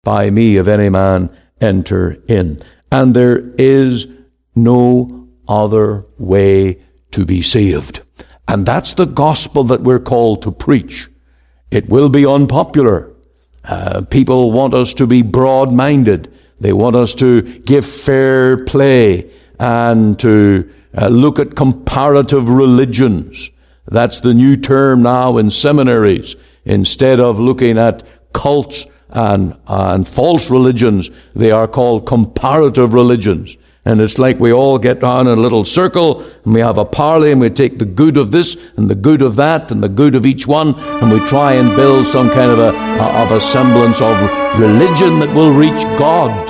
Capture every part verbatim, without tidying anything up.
by me, if any man enter in. And there is no other way to be saved. And that's the gospel that we're called to preach. It will be unpopular. Uh, people want us to be broad-minded. They want us to give fair play and to uh, look at comparative religions. That's the new term now in seminaries. Instead of looking at cults and, and false religions, they are called comparative religions. And it's like we all get down in a little circle and we have a parley and we take the good of this and the good of that and the good of each one, and we try and build some kind of a, of a semblance of religion that will reach God.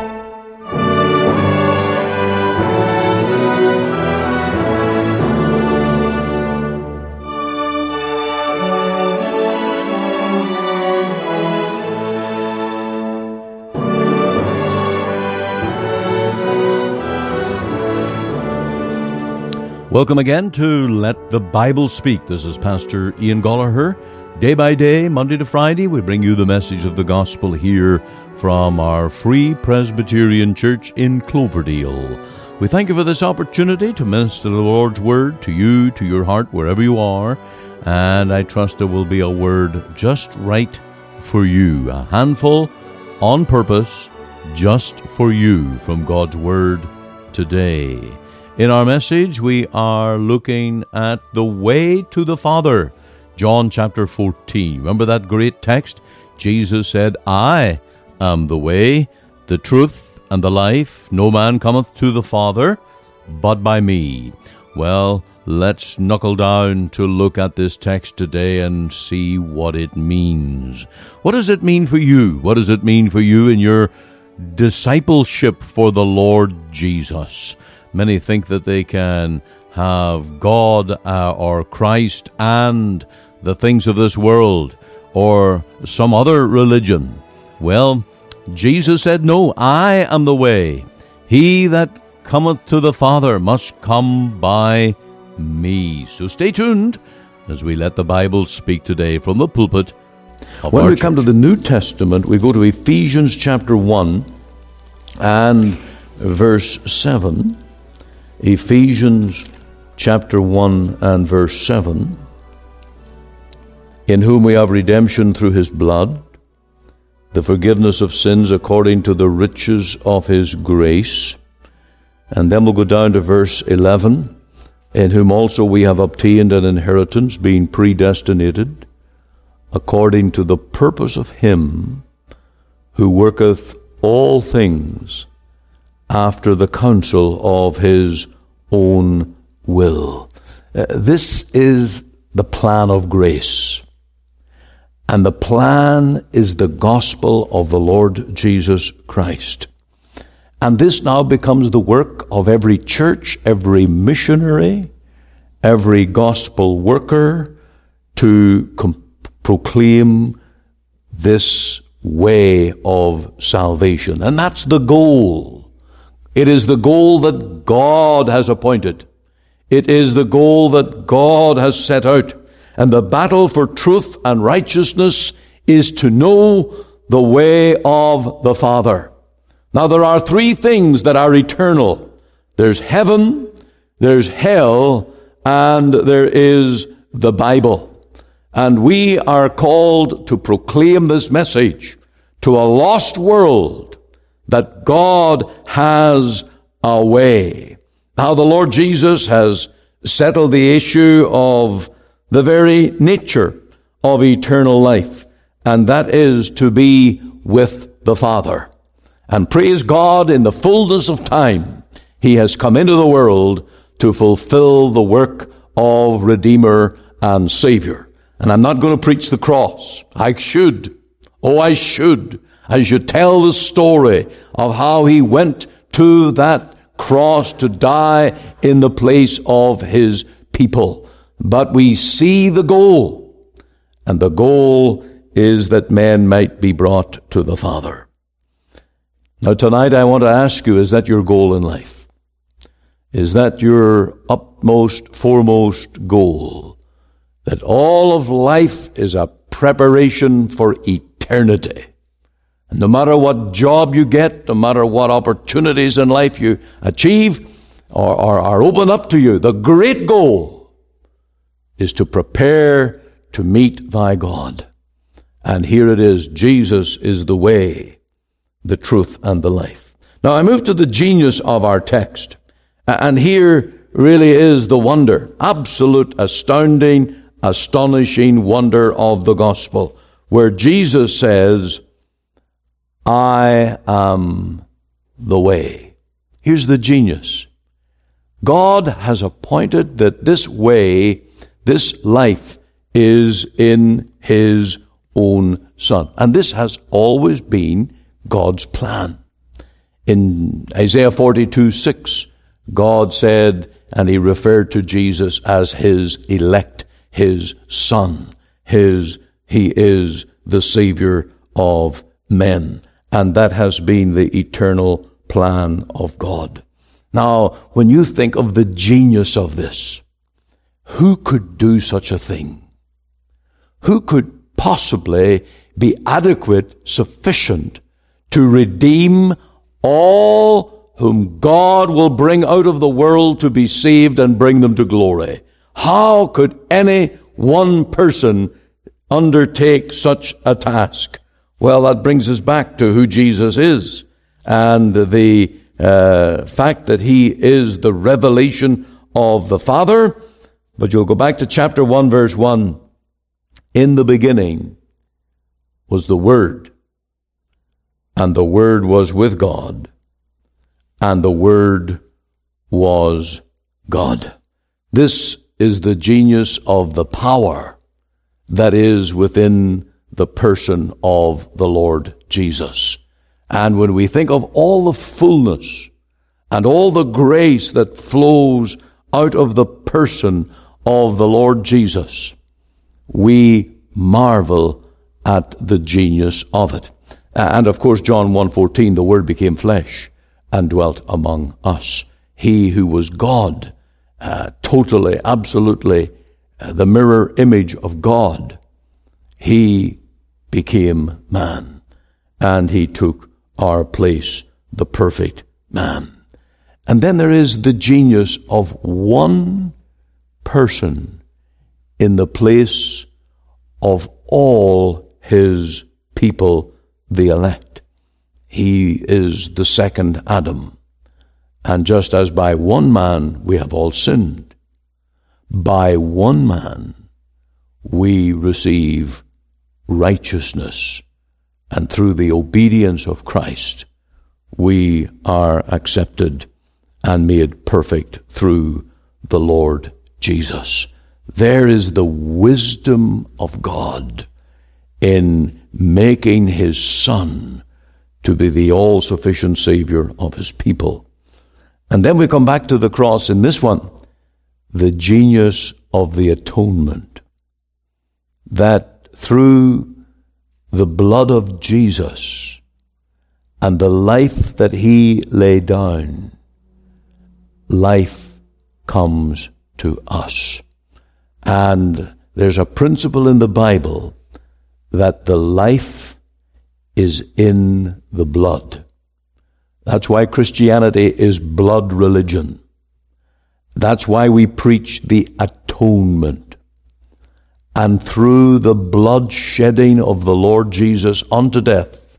Welcome again to Let the Bible Speak. This is Pastor Ian Gollaher. Day by day, Monday to Friday, we bring you the message of the gospel here from our Free Presbyterian Church in Cloverdale. We thank you for this opportunity to minister the Lord's Word to you, to your heart, wherever you are. And I trust there will be a word just right for you. A handful on purpose, just for you from God's Word today. In our message, we are looking at the way to the Father. John chapter fourteen. Remember that great text? Jesus said, I am the way, the truth, and the life. No man cometh to the Father but by me. Well, let's knuckle down to look at this text today and see what it means. What does it mean for you? What does it mean for you in your discipleship for the Lord Jesus? Many think that they can have God uh, or Christ and the things of this world or some other religion. Well, Jesus said, no, I am the way. He that cometh to the Father must come by me. So stay tuned as we let the Bible speak today from the pulpit of When our we church. come to the New Testament, we go to Ephesians chapter one and verse seven. Ephesians chapter one and verse seven. In whom we have redemption through his blood, the forgiveness of sins according to the riches of his grace. And then we'll go down to verse eleven. In whom also we have obtained an inheritance, being predestinated, according to the purpose of him who worketh all things after the counsel of his own will. Uh, this is the plan of grace. And the plan is the gospel of the Lord Jesus Christ. And this now becomes the work of every church, every missionary, every gospel worker to com- proclaim this way of salvation. And that's the goal. It is the goal that God has appointed. It is the goal that God has set out. And the battle for truth and righteousness is to know the way of the Father. Now, there are three things that are eternal. There's heaven, there's hell, and there is the Bible. And we are called to proclaim this message to a lost world, that God has a way. Now, the Lord Jesus has settled the issue of the very nature of eternal life, and that is to be with the Father. And praise God, in the fullness of time, he has come into the world to fulfill the work of Redeemer and Savior. And I'm not going to preach the cross. I should. Oh, I should. I should tell the story of how he went to that cross to die in the place of his people. But we see the goal, and the goal is that men might be brought to the Father. Now tonight I want to ask you, is that your goal in life? Is that your upmost, foremost goal? That all of life is a preparation for eternity. No matter what job you get, no matter what opportunities in life you achieve or, or are open up to you, the great goal is to prepare to meet thy God. And here it is, Jesus is the way, the truth, and the life. Now I move to the genius of our text. And here really is the wonder, absolute, astounding, astonishing wonder of the gospel, where Jesus says, I am the way. Here's the genius. God has appointed that this way, this life, is in his own Son. And this has always been God's plan. In Isaiah forty-two six, God said, and he referred to Jesus as his elect, his Son, his, he is the Savior of men. And that has been the eternal plan of God. Now, when you think of the genius of this, who could do such a thing? Who could possibly be adequate, sufficient to redeem all whom God will bring out of the world to be saved and bring them to glory? How could any one person undertake such a task? Well, that brings us back to who Jesus is and the uh, fact that he is the revelation of the Father. But you'll go back to chapter one, verse one. In the beginning was the Word, and the Word was with God, and the Word was God. This is the genius of the power that is within the person of the Lord Jesus. And when we think of all the fullness and all the grace that flows out of the person of the Lord Jesus, we marvel at the genius of it. And of course, John one fourteen, the Word became flesh and dwelt among us. He who was God, uh, totally, absolutely, uh, the mirror image of God, he became man, and he took our place, the perfect man. And then there is the genius of one person in the place of all his people, the elect. He is the second Adam. And just as by one man we have all sinned, by one man we receive righteousness, and through the obedience of Christ we are accepted and made perfect through the Lord Jesus. There is the wisdom of God in making his Son to be the all-sufficient Savior of his people. And then we come back to the cross in this one, the genius of the atonement, that through the blood of Jesus and the life that he laid down, life comes to us. And there's a principle in the Bible that the life is in the blood. That's why Christianity is blood religion. That's why we preach the atonement. And through the blood shedding of the Lord Jesus unto death,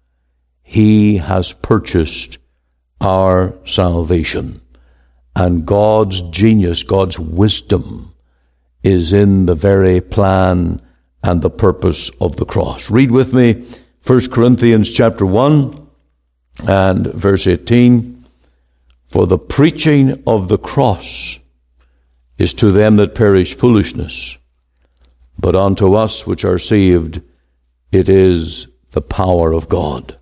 he has purchased our salvation. And God's genius, God's wisdom, is in the very plan and the purpose of the cross. Read with me First Corinthians chapter one and verse eighteen. For the preaching of the cross is to them that perish foolishness, but unto us which are saved it is the power of God.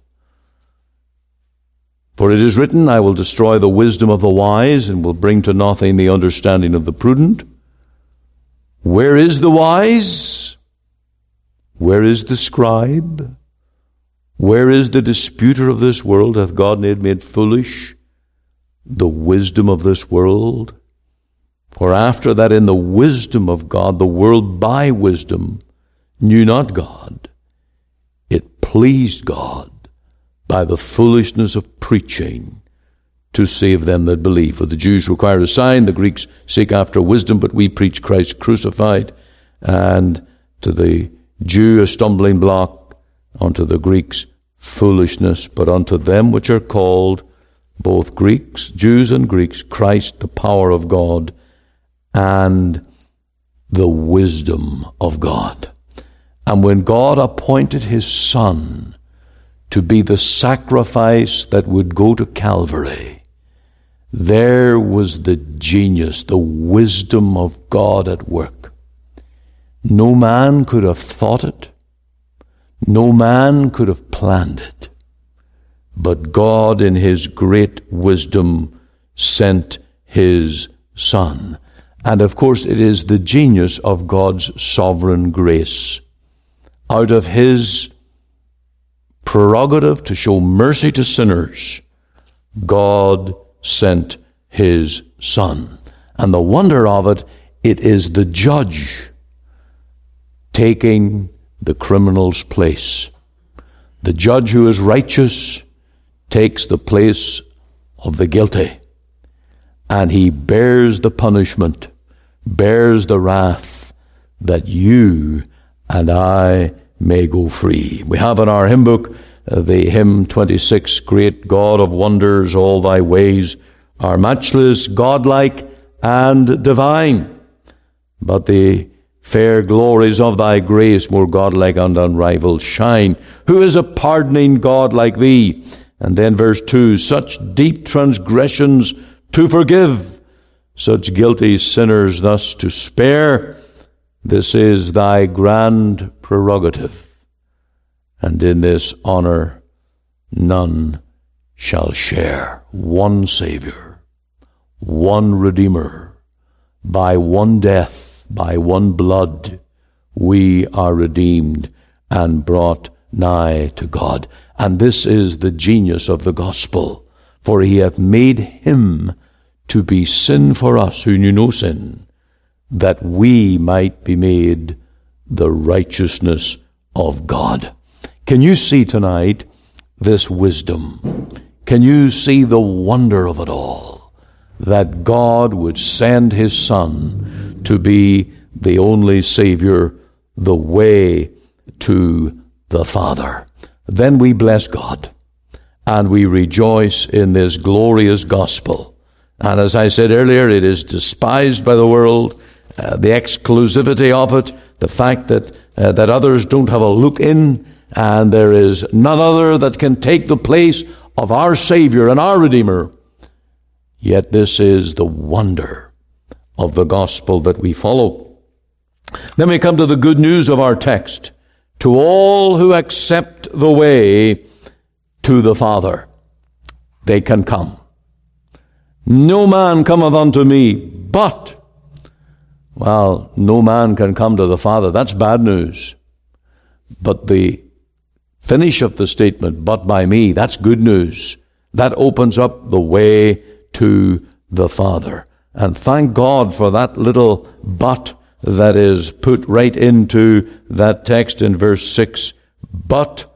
For it is written, I will destroy the wisdom of the wise, and will bring to nothing the understanding of the prudent. Where is the wise? Where is the scribe? Where is the disputer of this world? Hath God made made foolish the wisdom of this world? For after that in the wisdom of God, the world by wisdom knew not God. It pleased God by the foolishness of preaching to save them that believe. For the Jews require a sign, the Greeks seek after wisdom, but we preach Christ crucified, and to the Jew a stumbling block, unto the Greeks foolishness, but unto them which are called, both Greeks, Jews and Greeks, Christ the power of God and the wisdom of God. And when God appointed his Son to be the sacrifice that would go to Calvary, there was the genius, the wisdom of God at work. No man could have thought it. No man could have planned it. But God, in his great wisdom, sent his Son. And of course, it is the genius of God's sovereign grace. Out of his prerogative to show mercy to sinners, God sent his Son. And the wonder of it, it is the judge taking the criminal's place. The judge who is righteous takes the place of the guilty, and he bears the punishment, bears the wrath, that you and I may go free. We have in our hymn book uh, the hymn twenty-six, Great God of wonders, all thy ways are matchless, godlike, and divine. But the fair glories of thy grace, more godlike and unrivaled, shine. Who is a pardoning God like thee? And then verse two, such deep transgressions to forgive, such guilty sinners thus to spare. This is thy grand prerogative, and in this honor none shall share. One Savior, one Redeemer, by one death, by one blood, we are redeemed and brought nigh to God. And this is the genius of the gospel. For he hath made him to be sin for us who knew no sin, that we might be made the righteousness of God. Can you see tonight this wisdom? Can you see the wonder of it all? That God would send his Son to be the only Savior, the way to the Father. Then we bless God and we rejoice in this glorious gospel. And as I said earlier, it is despised by the world, uh, the exclusivity of it, the fact that uh, that others don't have a look in, and there is none other that can take the place of our Savior and our Redeemer. Yet this is the wonder of the gospel that we follow. Then we come to the good news of our text. To all who accept the way to the Father, they can come. No man cometh unto me, but, well, no man can come to the Father. That's bad news. But the finish of the statement, but by me, that's good news. That opens up the way to the Father. And thank God for that little but that is put right into that text in verse six. But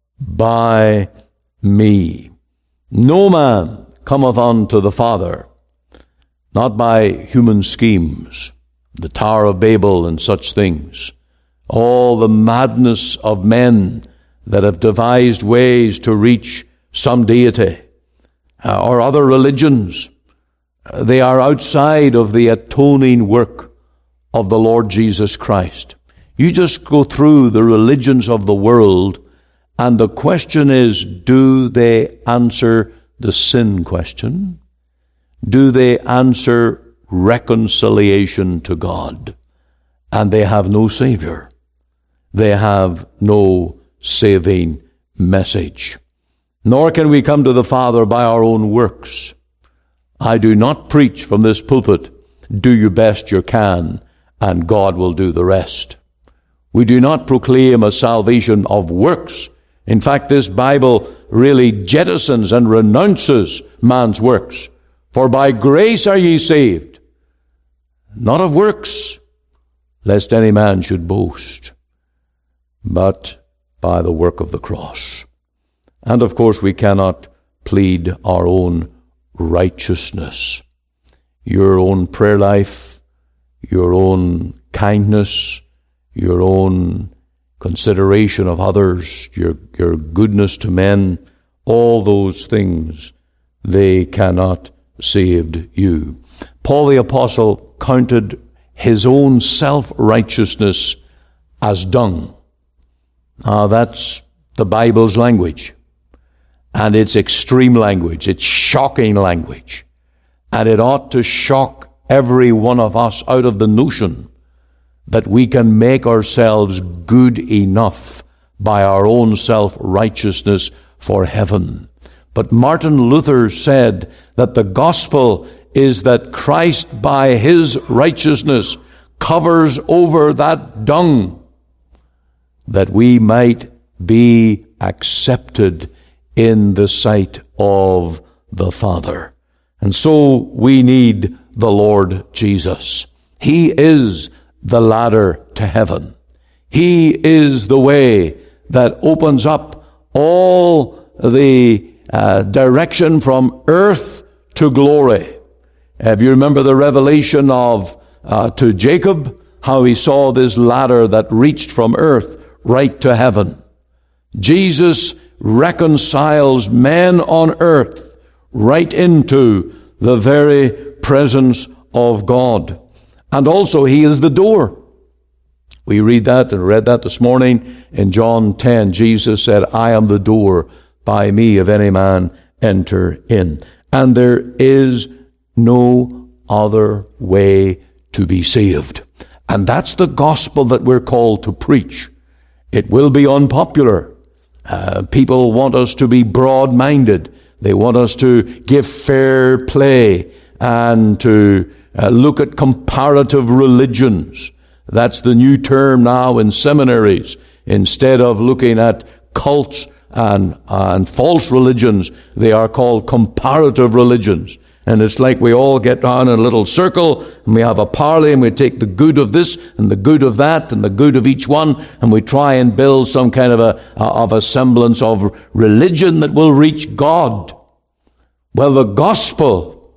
by me. No man cometh unto the Father, not by human schemes, the Tower of Babel and such things, all the madness of men that have devised ways to reach some deity uh, or other religions. Uh, they are outside of the atoning work of the Lord Jesus Christ. You just go through the religions of the world, and the question is, do they answer the sin question? Do they answer reconciliation to God? And they have no Savior. They have no saving message. Nor can we come to the Father by our own works. I do not preach from this pulpit, do your best you can, and God will do the rest. We do not proclaim a salvation of works. In fact, this Bible really jettisons and renounces man's works. For by grace are ye saved, not of works, lest any man should boast, but by the work of the cross. And of course, we cannot plead our own righteousness. Your own prayer life, your own kindness, your own consideration of others, your, your goodness to men, all those things, they cannot save you. Paul the Apostle counted his own self-righteousness as dung. Ah, that's the Bible's language. And it's extreme language. It's shocking language. And it ought to shock every one of us out of the notion that we can make ourselves good enough by our own self-righteousness for heaven. But Martin Luther said that the gospel is that Christ, by his righteousness, covers over that dung, that we might be accepted in the sight of the Father. And so we need the Lord Jesus. He is the ladder to heaven. He is the way that opens up all the uh, direction from earth to glory. If you remember the revelation of uh, to Jacob, how he saw this ladder that reached from earth right to heaven. Jesus reconciles men on earth right into the very presence of God. And also he is the door. We read that and read that this morning in John ten. Jesus said, I am the door. By me, if any man enter in. And there is no other way to be saved. And that's the gospel that we're called to preach. It will be unpopular. Uh, people want us to be broad-minded. They want us to give fair play and to uh, look at comparative religions. That's the new term now in seminaries. Instead of looking at cults and, and false religions, they are called comparative religions. And it's like we all get down in a little circle and we have a parley and we take the good of this and the good of that and the good of each one, and we try and build some kind of a, of a semblance of religion that will reach God. Well, the gospel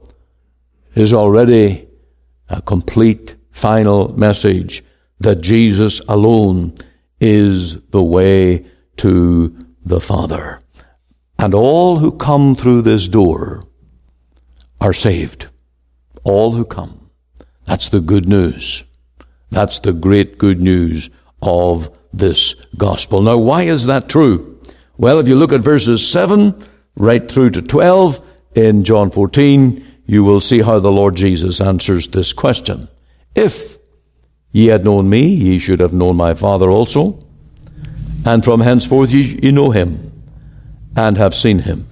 is already a complete final message that Jesus alone is the way to the Father. And all who come through this door are saved. All who come. That's the good news. That's the great good news of this gospel. Now, why is that true? Well, if you look at verses seven right through to twelve in John fourteen, you will see how the Lord Jesus answers this question. If ye had known me, ye should have known my Father also. And from henceforth ye, ye know him, and have seen him.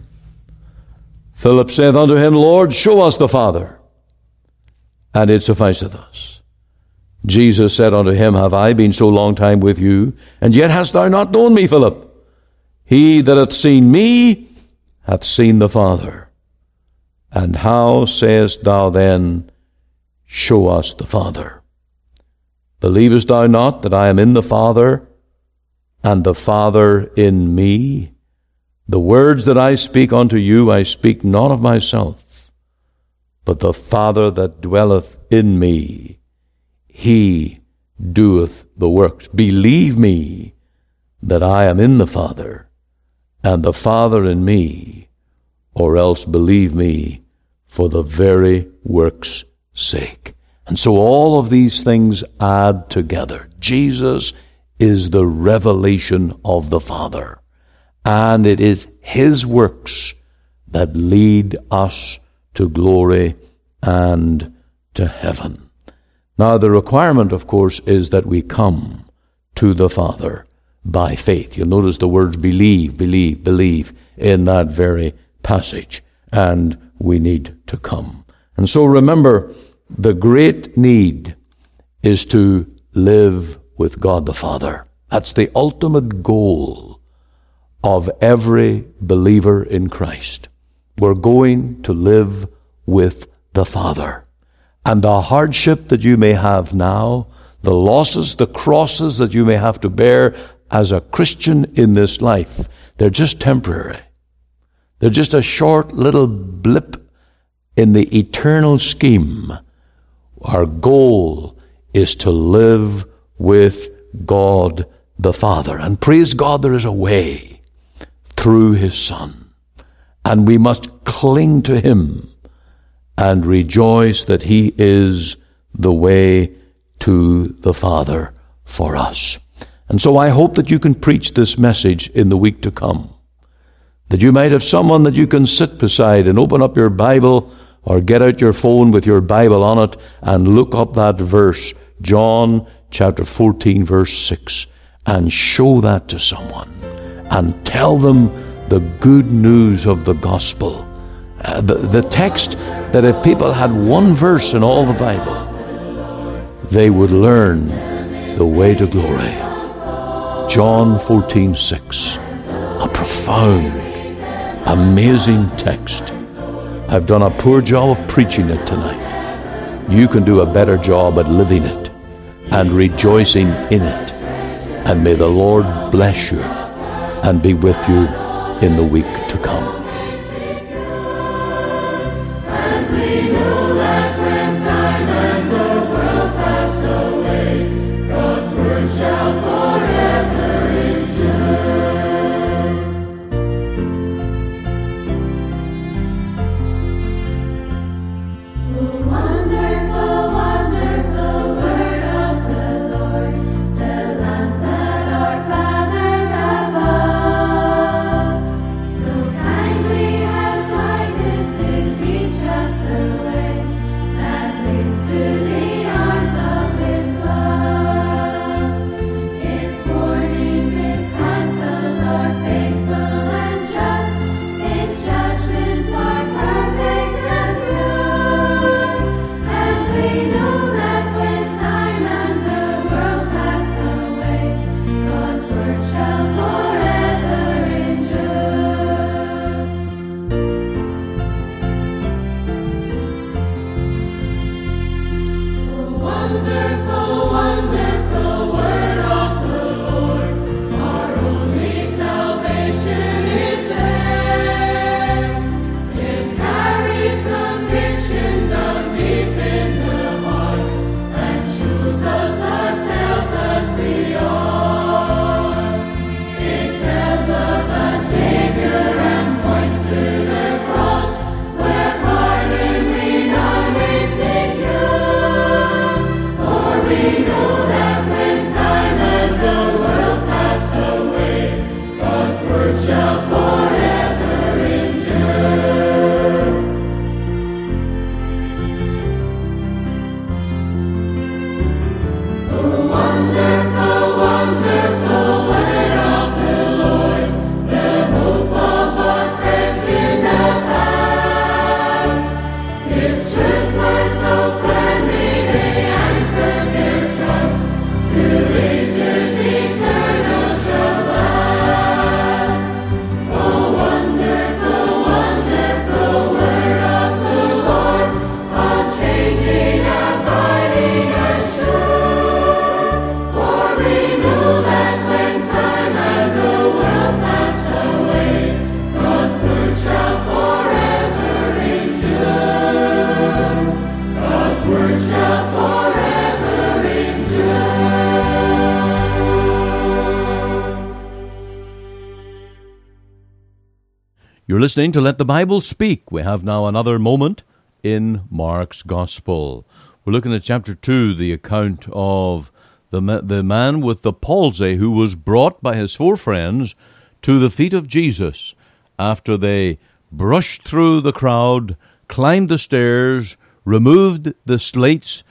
Philip saith unto him, Lord, show us the Father, and it sufficeth us. Jesus said unto him, Have I been so long time with you, and yet hast thou not known me, Philip? He that hath seen me hath seen the Father. And how sayest thou then, Show us the Father? Believest thou not that I am in the Father, and the Father in me? The words that I speak unto you, I speak not of myself, but the Father that dwelleth in me, he doeth the works. Believe me that I am in the Father, and the Father in me, or else believe me for the very works' sake. And so all of these things add together. Jesus is the revelation of the Father. And it is his works that lead us to glory and to heaven. Now, the requirement, of course, is that we come to the Father by faith. You'll notice the words believe, believe, believe in that very passage. And we need to come. And so remember, the great need is to live with God the Father. That's the ultimate goal of every believer in Christ. We're going to live with the Father. And the hardship that you may have now, the losses, the crosses that you may have to bear as a Christian in this life, they're just temporary. They're just a short little blip in the eternal scheme. Our goal is to live with God the Father. And praise God, there is a way through His Son. And we must cling to Him and rejoice that He is the way to the Father for us. And so I hope that you can preach this message in the week to come, that you might have someone that you can sit beside and open up your Bible or get out your phone with your Bible on it and look up that verse, John chapter fourteen, verse six, and show that to someone and tell them the good news of the gospel. Uh, the, the text that if people had one verse in all the Bible, they would learn the way to glory. John fourteen six, a profound, amazing text. I've done a poor job of preaching it tonight. You can do a better job at living it and rejoicing in it. And may the Lord bless you and be with you in the week to come. You're listening to Let the Bible Speak. We have now another moment in Mark's Gospel. We're looking at chapter two, the account of the, ma- the man with the palsy who was brought by his four friends to the feet of Jesus after they brushed through the crowd, climbed the stairs, removed the slates,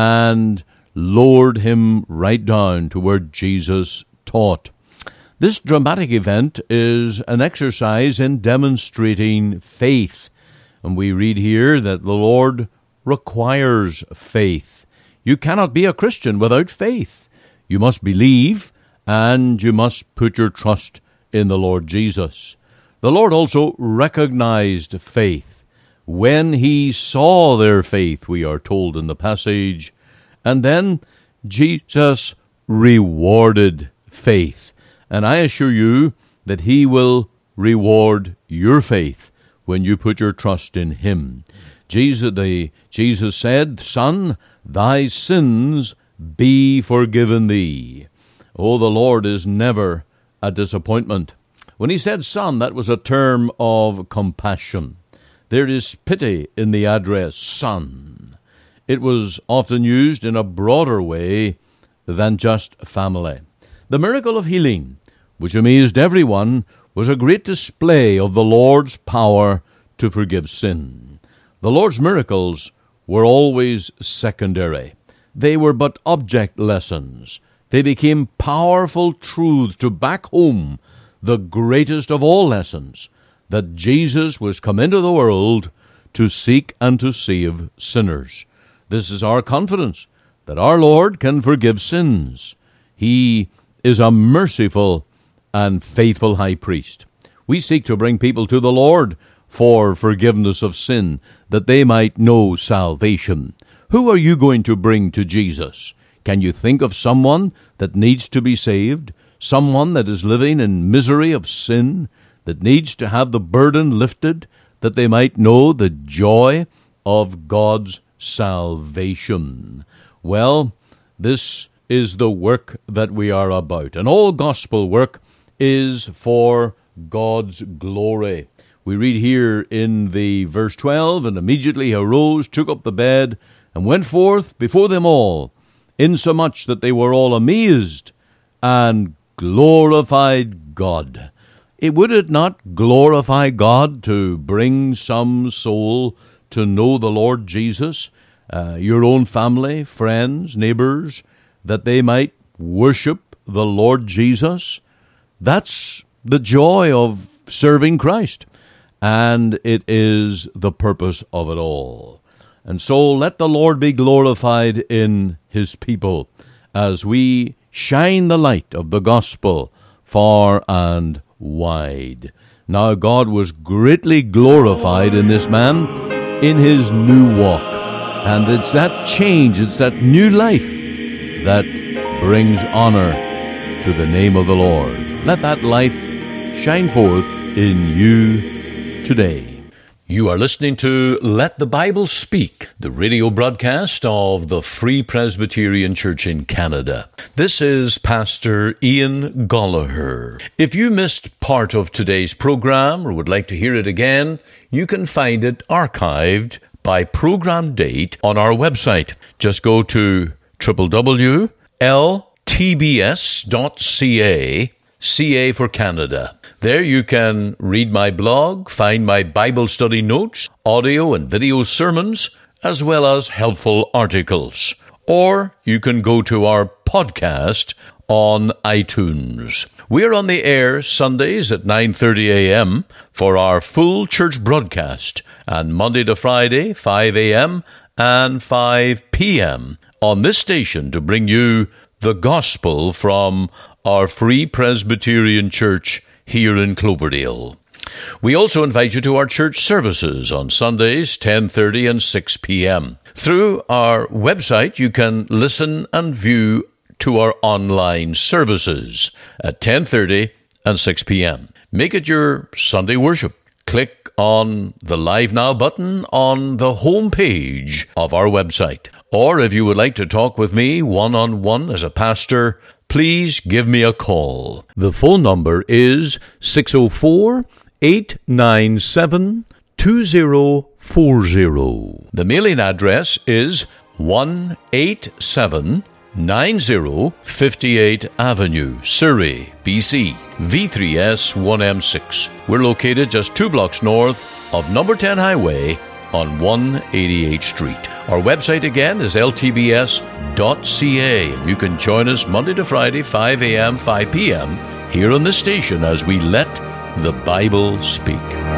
and lowered him right down to where Jesus taught. This dramatic event is an exercise in demonstrating faith. And we read here that the Lord requires faith. You cannot be a Christian without faith. You must believe and you must put your trust in the Lord Jesus. The Lord also recognized faith when He saw their faith, we are told in the passage. And then Jesus rewarded faith. And I assure you that He will reward your faith when you put your trust in him. Jesus, the, Jesus said, Son, thy sins be forgiven thee. Oh, the Lord is never a disappointment. When he said son, that was a term of compassion. There is pity in the address son. It was often used in a broader way than just family. The miracle of healing, which amazed everyone, was a great display of the Lord's power to forgive sin. The Lord's miracles were always secondary. They were but object lessons. They became powerful truths to back home the greatest of all lessons, that Jesus was come into the world to seek and to save sinners. This is our confidence, that our Lord can forgive sins. He is a merciful and faithful high priest. We seek to bring people to the Lord for forgiveness of sin, that they might know salvation. Who are you going to bring to Jesus? Can you think of someone that needs to be saved? Someone that is living in misery of sin, that needs to have the burden lifted, that they might know the joy of God's salvation? Well, this is the work that we are about, and all gospel work is for God's glory. We read here in the verse twelve, and immediately he arose, took up the bed, and went forth before them all, insomuch that they were all amazed, and glorified God. It would it not glorify God to bring some soul to know the Lord Jesus, uh, your own family, friends, neighbors, that they might worship the Lord Jesus? That's the joy of serving Christ, and it is the purpose of it all. And so let the Lord be glorified in his people as we shine the light of the gospel far and wide. Now God was greatly glorified in this man in his new walk. And it's that change, it's that new life that brings honor to the name of the Lord. Let that life shine forth in you today. You are listening to Let the Bible Speak, the radio broadcast of the Free Presbyterian Church in Canada. This is Pastor Ian Gollaher. If you missed part of today's program or would like to hear it again, you can find it archived by program date on our website. Just go to w w w dot l t b s dot c a, C A for Canada. There you can read my blog, find my Bible study notes, audio and video sermons, as well as helpful articles. Or you can go to our podcast on iTunes. We're on the air Sundays at nine thirty a.m. for our full church broadcast, and Monday to Friday, five a.m. and five p.m. on this station to bring you the gospel from our Free Presbyterian Church here in Cloverdale. We also invite you to our church services on Sundays, ten thirty and six p.m. Through our website, you can listen and view to our online services at ten thirty and six p.m. Make it your Sunday worship. Click on the Live Now button on the home page of our website. Or if you would like to talk with me one-on-one as a pastor, please give me a call. The phone number is six oh four, eight nine seven, two oh four oh. The mailing address is one eighty-seven ninety fifty-eight Avenue, Surrey, B C, V three S one M six. We're located just two blocks north of number ten Highway on one eighty-eighth Street. Our website again is l t b s dot c a. You can join us Monday to Friday, five a.m., five p.m. here on this station as we let the Bible speak.